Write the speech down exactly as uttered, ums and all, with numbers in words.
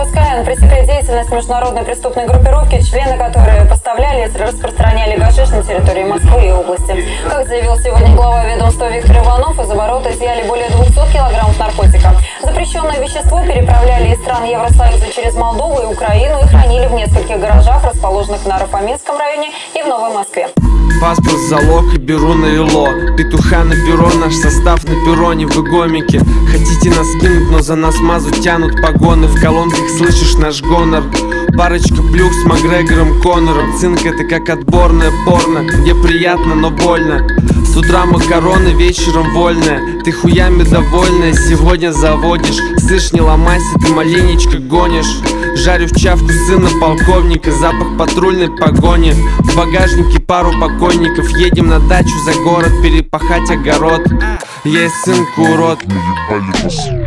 Скайен пресекает деятельность международной преступной группировки, члены которой поставляли и распространяли гашиш на территории Москвы и области. Как заявил сегодня глава ведомства Виктор Иванов, из оборота изъяли более двухсот килограммов наркотика. Запрещенное вещество переправляли из стран Евросоюза через Молдову и Украину и хранили в нескольких гаражах, расположенных в Наро-Фоминском районе и в Новой Москве. Паспорт, залог и беру на ИЛО. Петуха на бюро, наш состав на перроне в игомике. Хотите нас кинуть, но за нас мазу тянут погоны. В колонках слышишь наш гонор. Парочка плюх с Макгрегором Коннором. Цинк — это как отборное порно, где приятно, но больно. С утра макароны, вечером вольная. Ты хуями довольная, сегодня заводишь. Слышь, не ломайся, ты маленечко гонишь. Жарю в чавку сына полковника, запах патрульной погони. В багажнике пару покойников, едем на дачу за город перепахать огород. Я и сынку урод.